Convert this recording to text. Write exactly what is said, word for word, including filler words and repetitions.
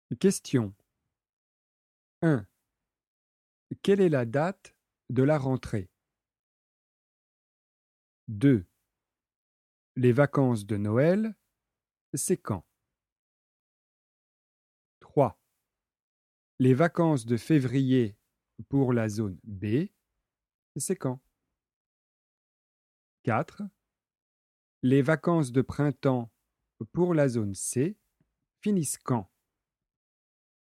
Question un. Quelle est la date de la rentrée? deux. Les vacances de Noël, c'est quand? trois. Les vacances de février pour la zone B, c'est quand? quatre. Les vacances de printemps pour la zone C finissent quand?